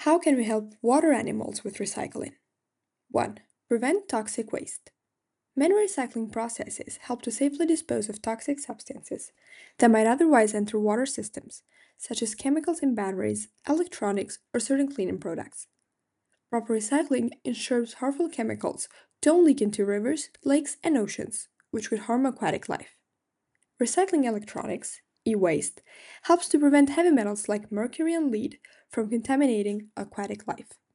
How can we help water animals with recycling? 1. Prevent toxic waste. Many recycling processes help to safely dispose of toxic substances that might otherwise enter water systems, such as chemicals in batteries, electronics, or certain cleaning products. Proper recycling ensures harmful chemicals don't leak into rivers, lakes, and oceans, which could harm aquatic life. Recycling electronics, e waste, helps to prevent heavy metals like mercury and lead from contaminating aquatic life.